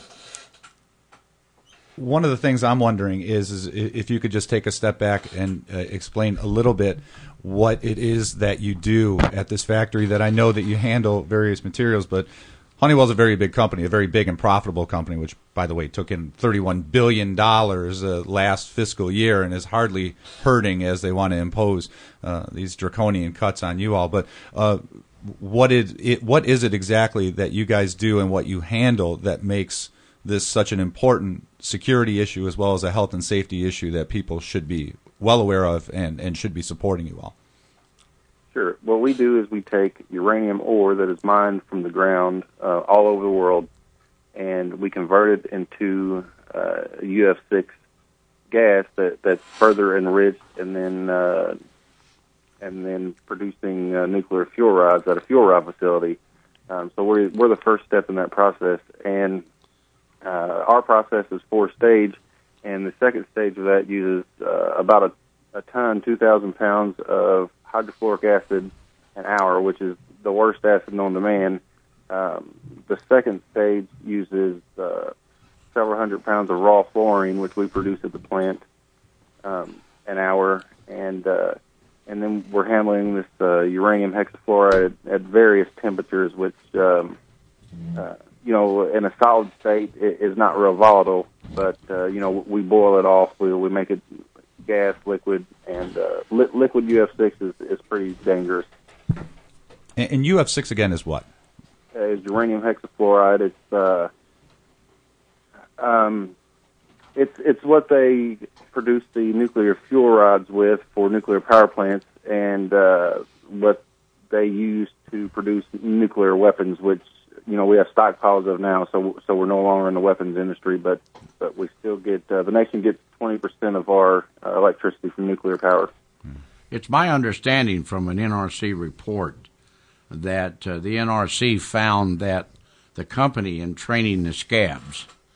Speaker 4: one of the things I'm wondering is, is if you could just take a step back and uh, explain a little bit what it is that you do at this factory. That I know that you handle various materials, but Honeywell's a very big company, a very big and profitable company, which, by the way, took in thirty-one billion dollars uh, last fiscal year and is hardly hurting as they want to impose uh, these draconian cuts on you all. But uh, what is it, what is it exactly that you guys do and what you handle that makes this such an important security issue as well as a health and safety issue that people should be well aware of and, and should be supporting you all?
Speaker 8: Sure. What we do is we take uranium ore that is mined from the ground uh, all over the world, and we convert it into uh, U F six gas that, that's further enriched, and then uh, and then producing uh, nuclear fuel rods at a fuel rod facility. Um, so we're we're the first step in that process, and uh, our process is four stage, and the second stage of that uses uh, about a, a ton, two thousand pounds of hydrofluoric acid an hour, which is the worst acid known to man. Um, the second stage uses uh, several hundred pounds of raw fluorine, which we produce at the plant, um, an hour, and uh, and then we're handling this uh, uranium hexafluoride at, at various temperatures, which um, uh, you know, in a solid state is not real volatile, but uh, you know, we boil it off, we we make it gas, liquid, and uh, li- liquid U F six is, is pretty dangerous.
Speaker 4: And, and U F six again is what?
Speaker 8: Uh, it's uranium hexafluoride. It's uh, um, it's it's what they produce the nuclear fuel rods with for nuclear power plants, and uh, what they use to produce nuclear weapons, which, you know, we have stockpiles of now, so so we're no longer in the weapons industry, but but we still get uh, the nation gets twenty percent of our uh, electricity from nuclear power.
Speaker 6: It's my understanding from an N R C report that uh, the N R C found that the company in training the scabs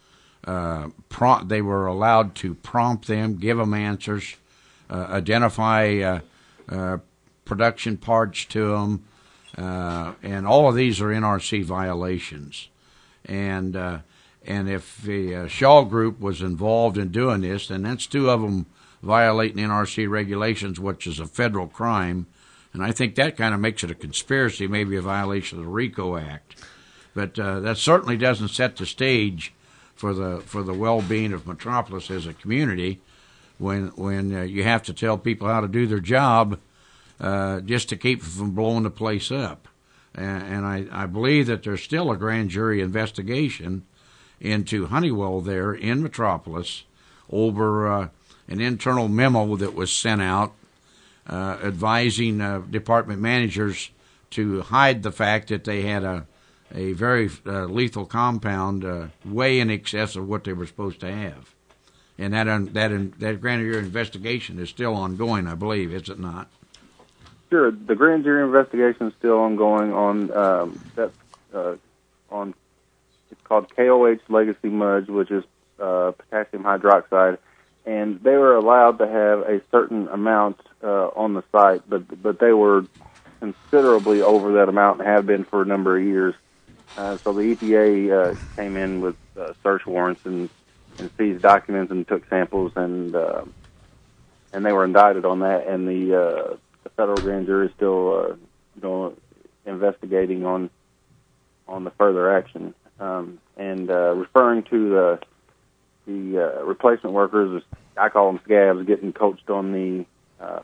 Speaker 6: uh, prompt, they were allowed to prompt them, give them answers, uh, identify uh, uh, production parts to them, uh, and all of these are N R C violations. And uh, and if the uh, Shaw Group was involved in doing this, then that's two of them violating N R C regulations, which is a federal crime. And I think that kind of makes it a conspiracy, maybe a violation of the RICO Act. But uh, that certainly doesn't set the stage for the for the well-being of Metropolis as a community when when uh, you have to tell people how to do their job uh, just to keep them from blowing the place up. And, and I, I believe that there's still a grand jury investigation into Honeywell there in Metropolis over uh, an internal memo that was sent out uh, advising uh, department managers to hide the fact that they had a a very uh, lethal compound uh, way in excess of what they were supposed to have. And that un- that in- that grand jury investigation is still ongoing, I believe, is it not?
Speaker 8: Sure. The grand jury investigation is still ongoing on um, that uh, on it's called K O H Legacy Mudge, which is uh, potassium hydroxide, and they were allowed to have a certain amount uh, on the site, but but they were considerably over that amount and have been for a number of years. Uh, so the E P A uh, came in with uh, search warrants and, and seized documents and took samples, and uh, and they were indicted on that. And the, uh, the federal grand jury is still uh, you know, investigating on on the further action. Um, and uh, referring to the the uh, replacement workers, I call them scabs, getting coached on the uh,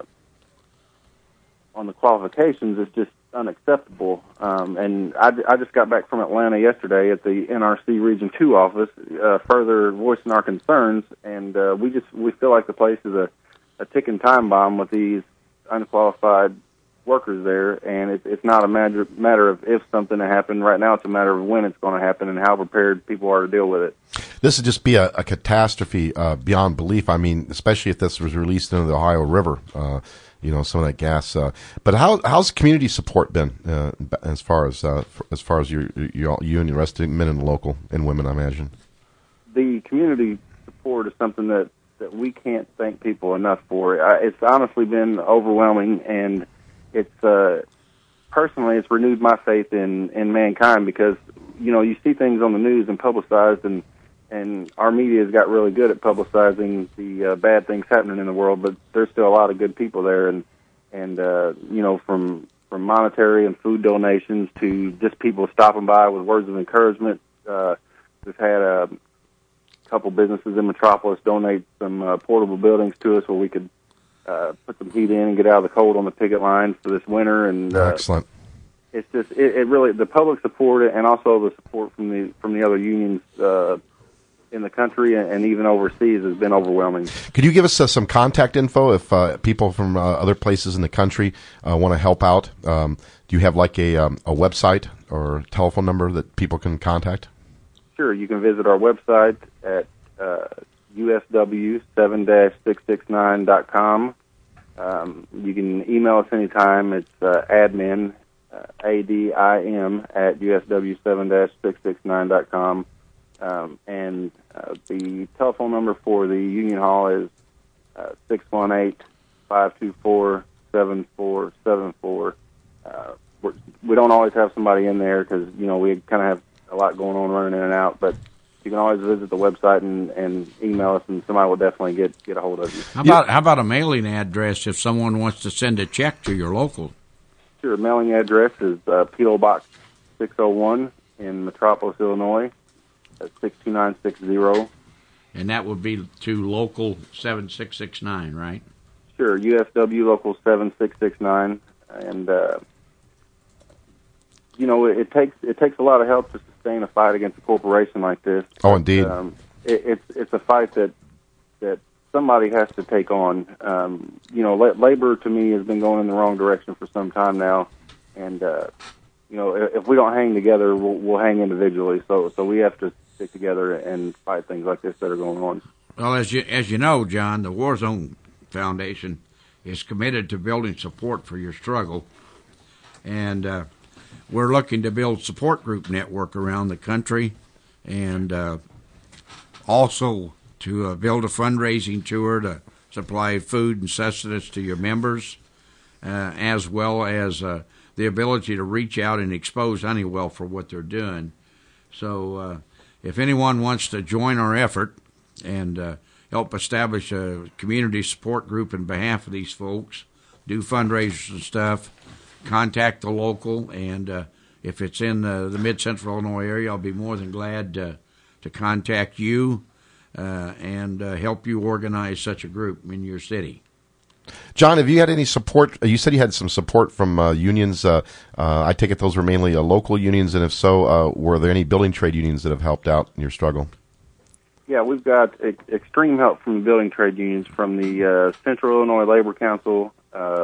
Speaker 8: on the qualifications is just unacceptable. Um, and I, I just got back from Atlanta yesterday at the N R C Region two office, uh, further voicing our concerns, and uh, we just we feel like the place is a, a ticking time bomb with these unqualified workers there, and it, it's not a matter, matter of if something to happen. Right now it's a matter of when it's going to happen and how prepared people are to deal with it.
Speaker 2: This would just be a, a catastrophe uh, beyond belief. I mean, especially if this was released into the Ohio River. Uh, You know, some of that gas. Uh, but how how's community support been uh, as far as uh, as far as you you you and the rest of the men in the local and women, I imagine?
Speaker 8: The community support is something that, that we can't thank people enough for. I, it's honestly been overwhelming, and it's uh, personally it's renewed my faith in, in mankind, because you know you see things on the news and publicized, and and our media has got really good at publicizing the uh, bad things happening in the world, but there's still a lot of good people there, and and uh, you know, from from monetary and food donations to just people stopping by with words of encouragement. Uh, we've had a couple businesses in Metropolis donate some uh, portable buildings to us where we could uh, put some heat in and get out of the cold on the picket line for this winter. And uh,
Speaker 2: excellent.
Speaker 8: It's just it, it really the public support and also the support from the from the other unions Uh, in the country and even overseas has been overwhelming.
Speaker 2: Could you give us uh, some contact info if uh, people from uh, other places in the country uh, want to help out? Um, do you have like a um, a website or telephone number that people can contact?
Speaker 8: Sure. You can visit our website at uh, U S W seven dash six six nine dot com. Um, you can email us anytime. It's uh, admin, uh, A D I M, at U S W seven dash six six nine dot com. Um, and uh, the telephone number for the Union Hall is uh, six one eight, five two four, seven four seven four. Uh, we're, we don't always have somebody in there because, you know, we kind of have a lot going on running in and out, but you can always visit the website and, and email us, and somebody will definitely get, get a hold of you.
Speaker 6: How about, how about a mailing address if someone wants to send a check to your local?
Speaker 8: Sure. Mailing address is uh, P O Box six oh one in Metropolis, Illinois. six two nine six zero.
Speaker 6: And that would be to local seven six six nine, right?
Speaker 8: Sure, U S W local seven six six nine. And, uh, you know, it, it takes it takes a lot of help to sustain a fight against a corporation like this.
Speaker 2: Oh, indeed.
Speaker 8: Um, it, it's it's a fight that that somebody has to take on. Um, you know, la- labor, to me, has been going in the wrong direction for some time now. And, uh, you know, if we don't hang together, we'll, we'll hang individually. So, so we have to stick together and fight things like this that are going on.
Speaker 6: Well, as you as you know, John, the Warzone Foundation is committed to building support for your struggle, and uh, we're looking to build support group network around the country, and uh, also to uh, build a fundraising tour to supply food and sustenance to your members, uh, as well as uh, the ability to reach out and expose Honeywell for what they're doing. So uh, if anyone wants to join our effort and uh, help establish a community support group in behalf of these folks, do fundraisers and stuff, contact the local, and uh, if it's in the, the mid-central Illinois area, I'll be more than glad to, to contact you uh, and uh, help you organize such a group in your city.
Speaker 2: John, have you had any support? You said you had some support from uh, unions. Uh, uh, I take it those were mainly uh, local unions, and if so, uh, were there any building trade unions that have helped out in your struggle?
Speaker 8: Yeah, we've got e- extreme help from the building trade unions, from the uh, Central Illinois Labor Council, uh,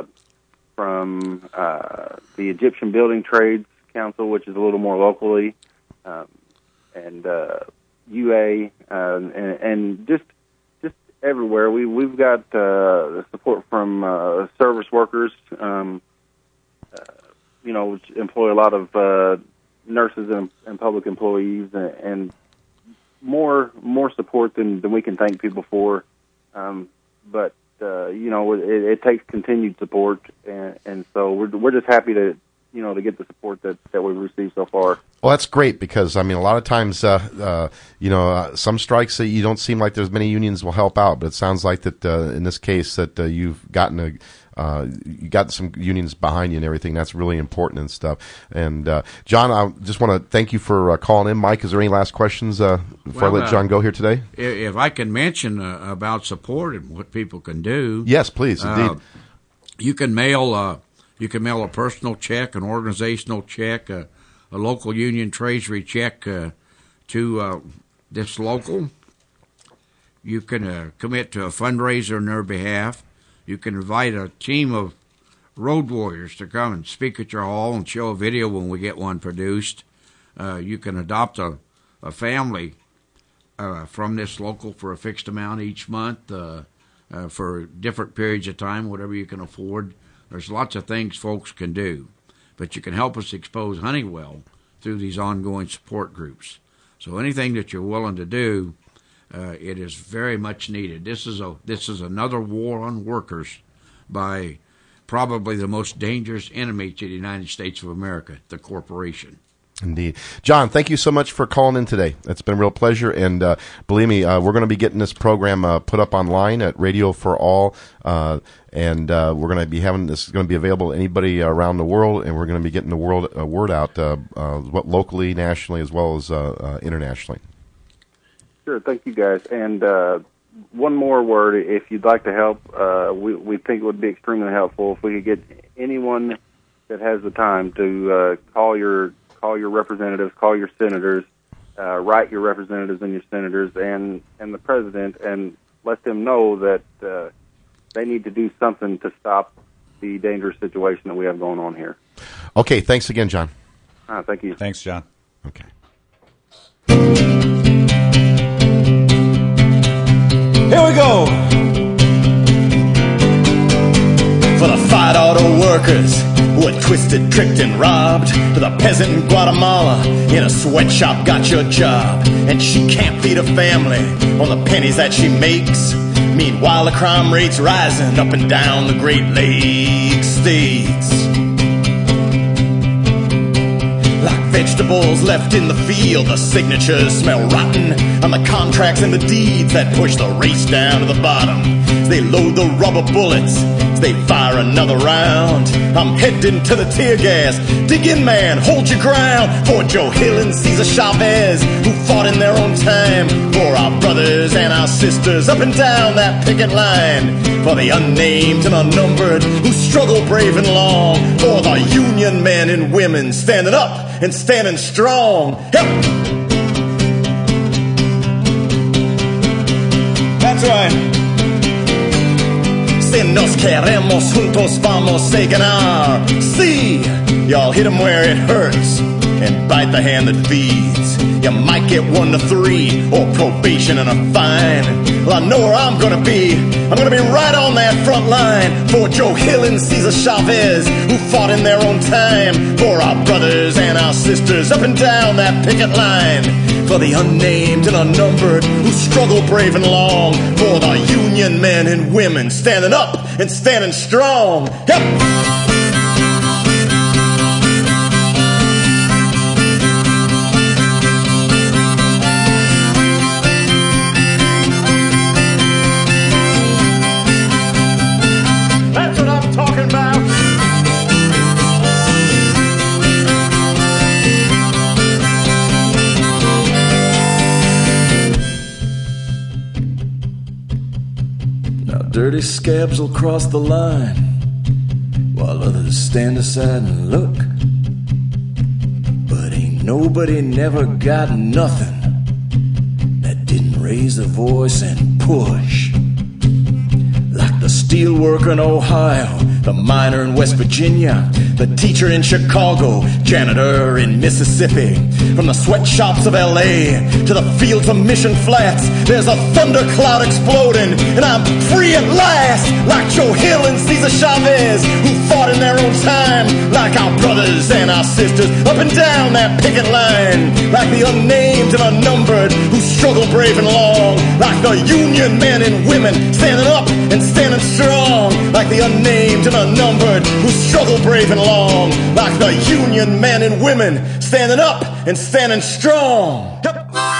Speaker 8: from uh, the Egyptian Building Trades Council, which is a little more locally, um, and uh, U A, uh, and, and just just everywhere. We we've got uh, support from uh, service workers, um, uh, you know, which employ a lot of uh, nurses and, and public employees, and, and more more support than, than we can thank people for. Um, but uh, you know, it, it takes continued support, and, and so we're we're just happy to you know to get the support that, that we've received so far.
Speaker 2: Well, that's great, because I mean, a lot of times, uh, uh, you know, uh, some strikes that you don't seem like there's many unions will help out, but it sounds like that uh, in this case that uh, you've gotten a uh, you got some unions behind you and everything. That's really important and stuff. And uh, John, I just want to thank you for uh, calling in. Mike, is there any last questions uh, before
Speaker 6: well,
Speaker 2: I let John go here today?
Speaker 6: If I can mention uh, about support and what people can do.
Speaker 2: Yes, please, indeed.
Speaker 6: Uh, you can mail uh, you can mail a personal check, an organizational check, a, a local union treasury check uh, to uh, this local. You can uh, commit to a fundraiser on their behalf. You can invite a team of road warriors to come and speak at your hall and show a video when we get one produced. Uh, you can adopt a, a family uh, from this local for a fixed amount each month uh, uh, for different periods of time, whatever you can afford. There's lots of things folks can do, but you can help us expose Honeywell through these ongoing support groups. So anything that you're willing to do, Uh, it is very much needed. This is a this is another war on workers by probably the most dangerous enemy to the United States of America, the corporation.
Speaker 2: Indeed. John, thank you so much for calling in today. It's been a real pleasure, and uh, believe me, uh, we're going to be getting this program uh, put up online at Radio for All, uh, and uh, we're going to be having this is going to be available to anybody around the world, and we're going to be getting the world uh, word out uh, uh, locally, nationally, as well as uh, uh, internationally.
Speaker 8: Sure, thank you guys. And uh, one more word, if you'd like to help, uh, we, we think it would be extremely helpful if we could get anyone that has the time to uh, call your call your representatives, call your senators, uh, write your representatives and your senators, and, and the president, and let them know that uh, they need to do something to stop the dangerous situation that we have going on here.
Speaker 2: Okay, thanks again, John.
Speaker 8: Uh, thank you.
Speaker 4: Thanks, John.
Speaker 2: Okay.
Speaker 9: Here we go. For the fight auto workers who were twisted, tricked, and robbed, to the peasant in Guatemala in a sweatshop got your job, and she can't feed a family on the pennies that she makes. Meanwhile, the crime rate's rising up and down the Great Lakes states. Vegetables left in the field, the signatures smell rotten on the contracts and the deeds that push the race down to the bottom. As they load the rubber bullets, as they fire another round, I'm heading to the tear gas. Dig in, man, hold your ground. For Joe Hill and Cesar Chavez, who fought in their own time. For our brothers and our sisters up and down that picket line. For the unnamed and unnumbered who struggle brave and long. For the union men and women standing up and standing strong. Help! That's right. Si nos queremos juntos vamos a ganar. See, y'all hit them where it hurts. and bite the hand that feeds. You might get one to three, or probation and a fine. Well, I know where I'm gonna be. I'm gonna be right on that front line for Joe Hill and Cesar Chavez, who fought in their own time for our brothers and our sisters up and down that picket line. For the unnamed and unnumbered who struggle brave and long, for the union men and women standing up and standing strong. Yep.
Speaker 7: Dirty scabs will cross the line while others stand aside and look. But ain't nobody never got nothing that didn't raise a voice and push. Like the steelworker in Ohio, the miner in West Virginia, the teacher in Chicago, janitor in Mississippi. From the sweatshops of L A to the fields of Mission Flats, there's a thundercloud exploding, and I'm free at last. Like Joe Hill and Cesar Chavez, who fought in their own time. Like our brothers and our sisters up and down that picket line. Like the unnamed and unnumbered who struggle brave and long. Like the union men and women standing up and standing strong. Like the unnamed and unnumbered who struggle brave and long. Like the union men and women standing up and standing strong. Yep.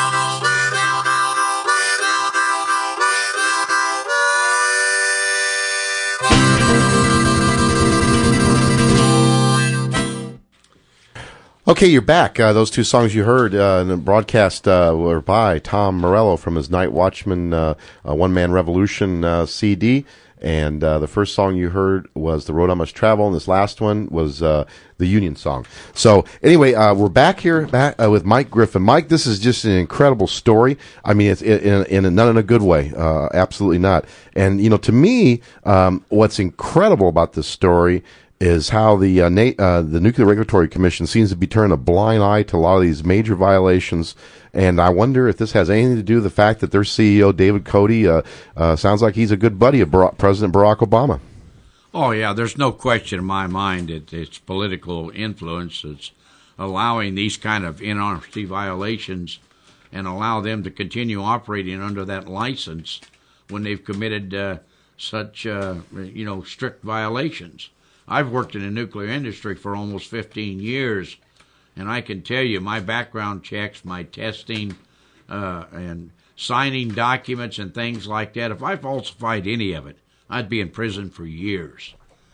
Speaker 2: Okay, you're back. Uh, those two songs you heard uh, in the broadcast uh, were by Tom Morello from his Night Watchman uh, uh, One Man Revolution uh, C D. And uh, the first song you heard was The Road I Must Travel, and this last one was uh, the Union song. So anyway, uh, we're back here back, uh, with Mike Griffin. Mike, this is just an incredible story. I mean, it's in, in, in not in a good way. Uh, absolutely not. And, you know, to me, um, what's incredible about this story is how the uh, na- uh, the Nuclear Regulatory Commission seems to be turning a blind eye to a lot of these major violations. And I wonder if this has anything to do with the fact that their C E O, David Cody, uh, uh, sounds like he's a good buddy of Bar- President Barack Obama.
Speaker 6: Oh, yeah, there's no question in my mind that it's political influence that's allowing these kind of N R C violations and allow them to continue operating under that license when they've committed uh, such, uh, you know, strict violations. I've worked in the nuclear industry for almost fifteen years, and I can tell you my background checks, my testing, uh, and signing documents and things like that, if I falsified any of it, I'd be in prison for years.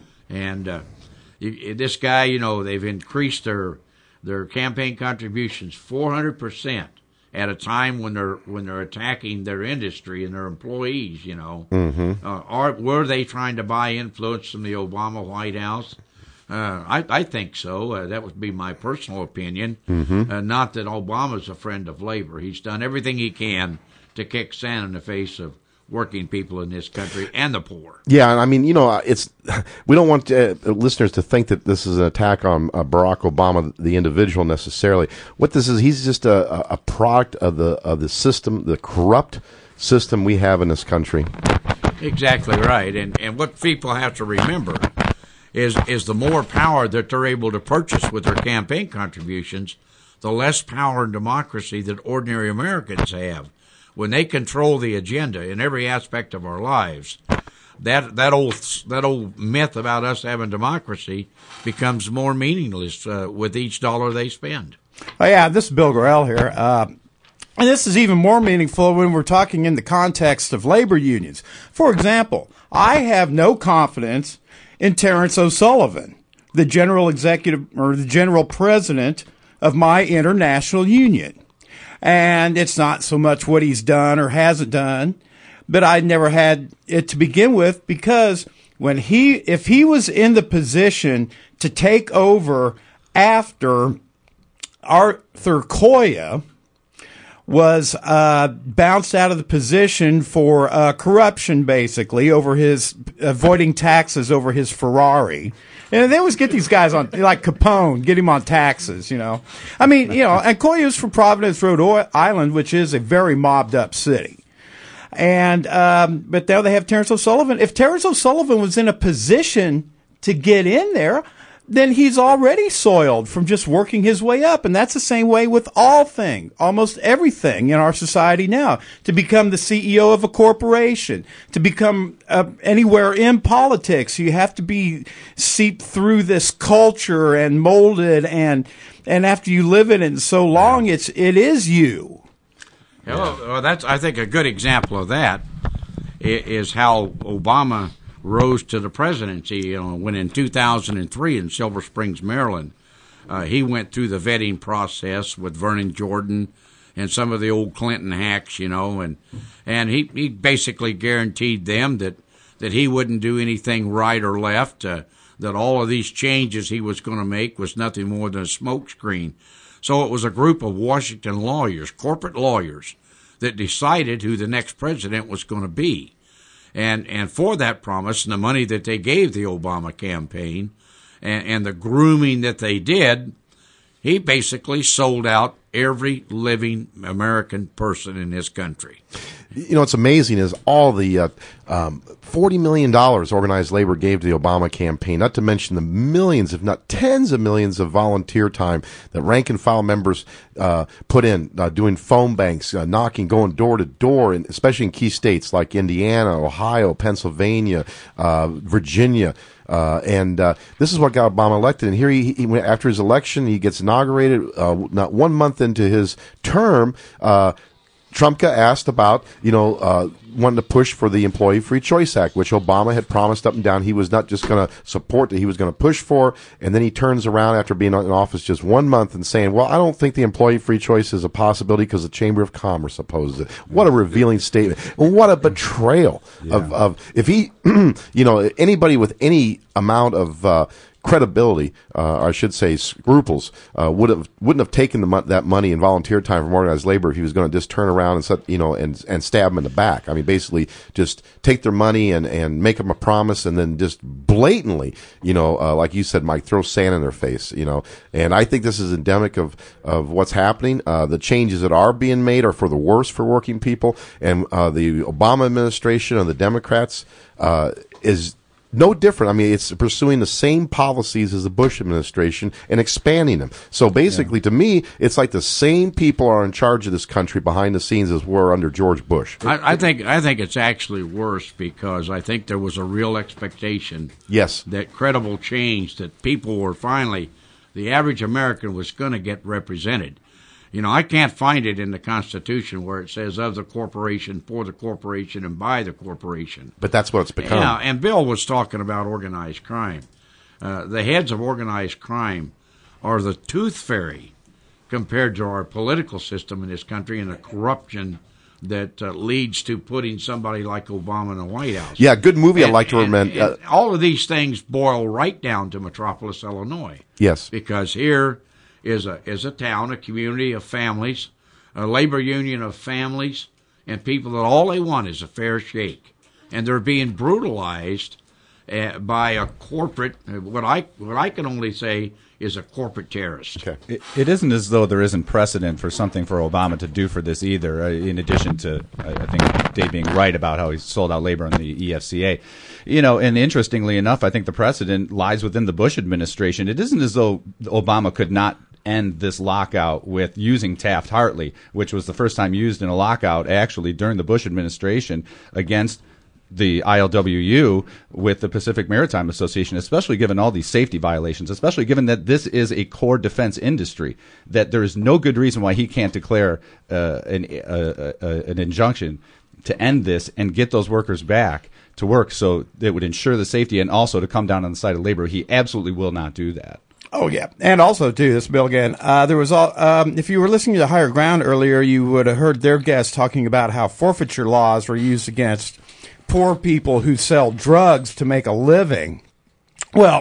Speaker 6: And uh, this guy, you know, they've increased their their campaign contributions four hundred percent at a time when they're when they're attacking their industry and their employees. You know, mm-hmm. uh, are were they trying to buy influence from the Obama White House? Uh, I, I think so. Uh, that would be my personal opinion. Mm-hmm. Uh, not that Obama's a friend of labor. He's done everything he can to kick sand in the face of working people in this country and the poor.
Speaker 2: Yeah, and I mean, you know, it's we don't want uh, listeners to think that this is an attack on uh, Barack Obama, the individual, necessarily. What this is, he's just a, a product of the of the system, the corrupt system we have in this country.
Speaker 6: Exactly right, and and what people have to remember is is the more power that they're able to purchase with their campaign contributions, the less power and democracy that ordinary Americans have. When they control the agenda in every aspect of our lives, that that old that old myth about us having democracy becomes more meaningless uh, with each dollar they spend.
Speaker 10: Oh yeah, this is Bill Gorell here. Uh, and this is even more meaningful when we're talking in the context of labor unions. For example, I have no confidence in Terrence O'Sullivan, the general executive or the general president of my international union. And it's not so much what he's done or hasn't done, but I never had it to begin with, because when he, if he was in the position to take over after Arthur Koya, was uh, bounced out of the position for uh, corruption, basically, over his avoiding taxes over his Ferrari. And they always get these guys on, like Capone, get him on taxes, you know. I mean, you know, and Coyu's from Providence, Rhode Island, which is a very mobbed-up city. And um, but now they have Terrence O'Sullivan. If Terrence O'Sullivan was in a position to get in there, then he's already soiled from just working his way up. And that's the same way with all things, almost everything in our society now. To become the C E O of a corporation, to become uh, anywhere in politics, you have to be seeped through this culture and molded. And and after you live in it so long, it's it is you.
Speaker 6: Yeah, well, well, that's I think a good example of that is how Obama rose to the presidency. You know, when in two thousand three in Silver Springs, Maryland, uh, he went through the vetting process with Vernon Jordan and some of the old Clinton hacks, you know, and and he, he basically guaranteed them that, that he wouldn't do anything right or left, uh, that all of these changes he was going to make was nothing more than a smokescreen. So it was a group of Washington lawyers, corporate lawyers, that decided who the next president was going to be. And and for that promise and the money that they gave the Obama campaign and, and the grooming that they did, he basically sold out every living American person in this country.
Speaker 2: You know, what's amazing is all the uh, um, forty million dollars organized labor gave to the Obama campaign, not to mention the millions, if not tens of millions of volunteer time that rank-and-file members uh, put in, uh, doing phone banks, uh, knocking, going door to door, and especially in key states like Indiana, Ohio, Pennsylvania, uh, Virginia. Uh, and uh, this is what got Obama elected. And here he, he went after his election, he gets inaugurated. Uh, not one month into his term, uh, Trumka asked about, you know, uh, wanting to push for the Employee Free Choice Act, which Obama had promised up and down he was not just going to support, that he was going to push for. And then he turns around after being in office just one month and saying, well, I don't think the Employee Free Choice is a possibility because the Chamber of Commerce opposes it. What a revealing statement. And what a betrayal yeah. of, of, if he, you know, anybody with any amount of, uh, credibility, uh, or I should say scruples, uh, would have wouldn't have taken the mo- that money and volunteer time from organized labor if he was going to just turn around and set, you know, and and stab them in the back. I mean, basically, just take their money and, and make them a promise, and then just blatantly, you know, uh, like you said, Mike, throw sand in their face, you know. And I think this is endemic of of what's happening. Uh, the changes that are being made are for the worse for working people, and uh, the Obama administration and the Democrats uh, is no different. I mean, it's pursuing the same policies as the Bush administration and expanding them. So basically, yeah. to me, it's like the same people are in charge of this country behind the scenes as were under George Bush.
Speaker 6: I, I think I think it's actually worse because I think there was a real expectation
Speaker 2: yes.
Speaker 6: that credible change, that people were finally, the average American was going to get represented. You know, I can't find it in the Constitution where it says of the corporation, for the corporation, and by the corporation.
Speaker 2: But that's what it's become.
Speaker 6: Yeah, and Bill was talking about organized crime. Uh, the heads of organized crime are the tooth fairy compared to our political system in this country and the corruption that uh, leads to putting somebody like Obama in the White House.
Speaker 2: Yeah, good movie
Speaker 6: and,
Speaker 2: I'd like to
Speaker 6: and,
Speaker 2: recommend.
Speaker 6: And all of these things boil right down to Metropolis, Illinois.
Speaker 2: Yes.
Speaker 6: Because here is a is a town, a community of families, a labor union of families, and people that all they want is a fair shake. And they're being brutalized uh, by a corporate, uh, what I what I can only say is a corporate terrorist.
Speaker 2: Okay.
Speaker 4: It, it isn't as though there isn't precedent for something for Obama to do for this either, uh, in addition to, I, I think, Dave being right about how he sold out labor in the E F C A. You know, and interestingly enough, I think the precedent lies within the Bush administration. It isn't as though Obama could not end this lockout with using Taft-Hartley, which was the first time used in a lockout actually during the Bush administration against the I L W U with the Pacific Maritime Association, especially given all these safety violations, especially given that this is a core defense industry, that there is no good reason why he can't declare uh, an, uh, uh, an injunction to end this and get those workers back to work so it would ensure the safety and also to come down on the side of labor. He absolutely will not do that.
Speaker 10: Oh, yeah. And also, too, this Bill again, uh, there was all, um, if you were listening to the Higher Ground earlier, you would have heard their guests talking about how forfeiture laws were used against poor people who sell drugs to make a living. Well,